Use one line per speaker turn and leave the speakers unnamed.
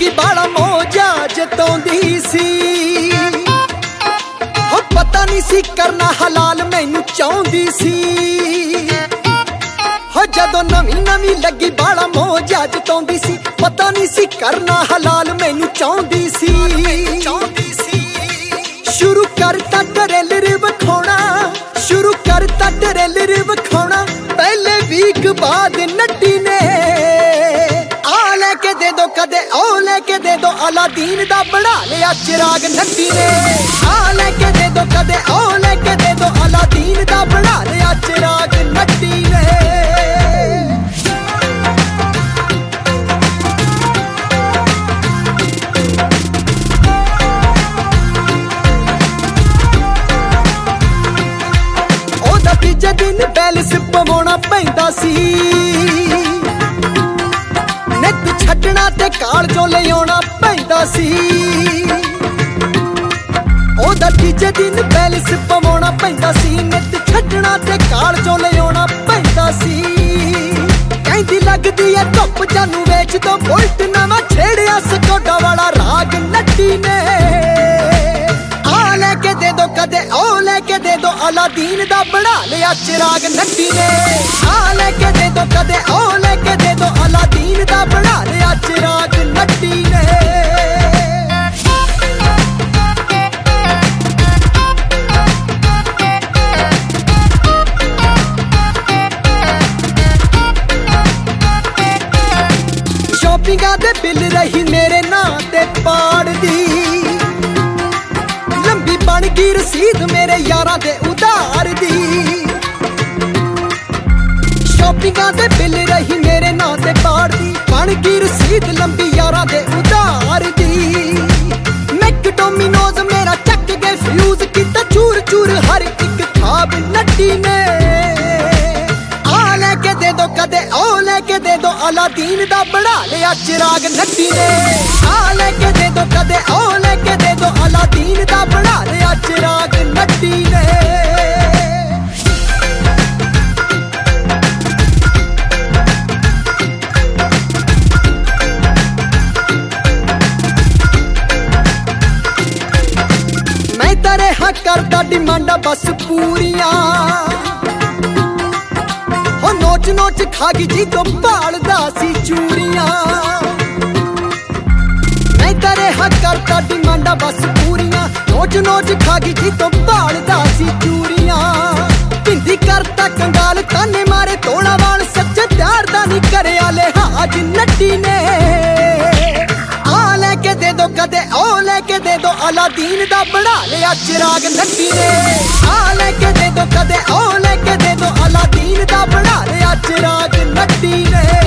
ਲੱਗੀ ਬਾਲਾ ਮੋਜਾ ਜਤਾਉਂਦੀ ਸੀ ਹੋ ਪਤਾ ਨਹੀਂ ਸੀ ਕਰਨਾ ਹਲਾਲ ਮੈਨੂੰ ਚਾਹੁੰਦੀ ਸੀ ਹੋ ਜਦੋਂ ਨਵੀਂ ਲੱਗੀ ਬਾਲਾ ਮੋਜਾ ਜਤਾਉਂਦੀ ਸੀ ਪਤਾ ਨਹੀਂ ਸੀ ਕਰਨਾ ਹਲਾਲ ਮੈਨੂੰ ਚਾਹੁੰਦੀ ਸੀ ਸ਼ੁਰੂ ਕਰਤਾ ਟਰੇਲਰ ਵਿਖਾਉਣਾ ਸ਼ੁਰੂ ਕਰਤਾ ਟਰੇਲਰ ਵਿਖਾਉਣਾ ਪਹਿਲੇ ਵੀਕ ਬਾਅਦ ਨੱਟੀ ਨੇ ਆ ਲੈ ਕੇ ਦੇ ਦੋ ਕਦੇ ਉਹ ਲੈ ਕੇ ਦੇ ਦੋ ਅਲਾਦੀਨ ਦਾ ਬਣਾ ਲਿਆ ਚਿਰਾਗ ਨੱਟੀ ਨੇ ਆ ਲੈ ਕੇ ਦੇ ਦੋ ਕਦੇ ਉਹ ਲੈ ਕੇ ਦੇ ਦੋ ਅਲਾਦੀਨ ਦਾ ਬਣਾ ਲਿਆ ਚਿਰਾਗ ਨੱਟੀ ਨੇ ਤੀਜੇ ਦਿਨ ਬੈਲਸ ਪਵਾਉਣਾ ਪੈਂਦਾ ਸੀ ਨਿੱਤ ਛੱਡਣਾ ਤੇ ਕਾਲਜੋਂ ਲਿਆਉਣਾ ਪੈਂਦਾ ਸੀ ਉਹਦਾ ਤੀਜੇ ਦਿਨ ਬੈਲਸ ਪਵਾਉਣਾ ਪੈਂਦਾ ਸੀ ਨਿੱਤ ਛੱਡਣਾ ਤੇ ਕਾਲਜੋਂ ਲਿਆਉਣਾ ਪੈਂਦਾ ਸੀ ਕਹਿੰਦੀ ਲੱਗਦੀ ਐ ਧੁੱਪ ਜਾਨੂੰ ਵੇਚ ਦੋ ਬੁਲਟ ਨਵਾਂ ਛੇੜਿਆ ਸਕੋਡਾ ਵਾਲਾ ਰਾਗ ਨੱਟੀ ਨੇ ਆ ਲੈ ਕੇ ਦੇ ਦੋ ਕਦੇ ਉਹ ਲੈ ਕੇ ਦੇ ਦੋ ਅਲਾਦੀਨ ਦਾ ਬਣਾ ਲਿਆ ਚਿਰਾਗ ਨੱਟੀ ਨੇ ਆ ਲੈ ਕੇ ਦੇ ਦੋ ਕਦੇ ਉਹ ਲੈ ਕੇ ਦੇ ਦੋ ਅਲਾਦੀਨ ਦਾ ਬਣਾ ਲਿਆ ਚਿਰਾਗ ਨੱਟੀ ਨੇ ਸ਼ੋਪਿੰਗਾਂ ਦੇ ਬਿੱਲ ਰਹੀ ਮੇਰੇ ਨਾਂ ਤੇ ਪਾੜਦੀ ਲੰਬੀ ਬਣ ਗਈ ਰਸੀਦ ਮੇਰੇ ਯਾਰਾਂ ਦੇ ਉਧਾਰ ਦੀ ਸ਼ੋਪਿੰਗਾਂ ਦੇ ਬਿੱਲ ਰਹੀ ਮੇਰੇ ਨਾਂ ਤੇ ਪਾੜਦੀ ਬਣ ਗਈ ਰਸੀਦ ਲੰਬੀ ਯਾਰਾਂ ਦੇ ਉਧਾਰ ਦੀ ਮੈਕਡੋਮਿਨੋਜ਼ ਮੇਰਾ ਚੱਕ ਕੇ ਫਿਊਜ਼ ਕੀਤਾ ਚੂਰ ਚੂਰ ਹਰ ਇੱਕ ਖਾਬ ਨੱਟੀ ਨੇ ਆ ਲੈ ਕੇ ਦੇ ਦੋ ਕਦੇ ਉਹ ਲੈ ਕੇ ਦੇ ਦੋ ਅਲਾਦੀਨ ਦਾ ਬਣਾ ਲਿਆ ਚਿਰਾਗ ਨੱਟੀ ਨੇ ਆ ਲੈ ਕੇ ਦੇ ਦੋ ਕਦੇ ਉਹ ਲੈ ਕੇ ਦੇ ਦੋ ਅਲਾਦੀਨ ਦਾ ਬਣਾ ਲਿਆ ਚਿਰਾਗ ਨੱਟੀ ਨੇ ਮੈਂ ਤਾਂ ਰਿਹਾ ਕਰਦਾ ਡਿਮਾਂਡਾਂ ਬਸ ਪੂਰੀਆਂ ਹੋ ਨੋਚ ਨੋਚ ਖਾ ਗਈ ਜੀ ਤੋਂ ਭਾਲਦਾ ਸੀ ਚੂਰੀਆਂ ਮੈਂ ਤਾਂ ਰਿਹਾ ਕਰਦਾ ਡਿਮਾਂਡਾਂ ਬਸ ਪੂਰੀਆਂ ਨੋਚ ਨੋਚ ਖਾ ਗਈ ਜੀ ਤੋਂ ਭਾਲਦਾ ਸੀ ਚੂਰੀਆਂ ਪਿੰਦੀ ਕਰਤਾ ਕੰਗਾਲ ਤਾਨੇ ਮਾਰੇ ਤੋੜਾ ਵਾਲ ਸੱਚੇ ਪਿਆਰ ਦਾ ਨਹੀਂ ਕਰਿਆ ਲਿਹਾਜ਼ ਨੱਟੀ ਨੇ ਆ ਲੈ ਕੇ ਦੇ ਦੋ ਕਦੇ ਉਹ ਲੈ ਕੇ ਦੇ ਦੋ ਅਲਾਦੀਨ ਦਾ ਬਣਾ ਲਿਆ ਚਿਰਾਗ ਨੱਟੀ ਨੇ ਆ ਲੈ ਕੇ ਦੇ ਦੋ ਕਦੇ ਉਹ ਲੈ ਕੇ ਦੇ ਦੋ ਅਲਾਦੀਨ ਦਾ ਬਣਾ ਲਿਆ ਚਿਰਾਗ ਨੱਟੀ ਨੇ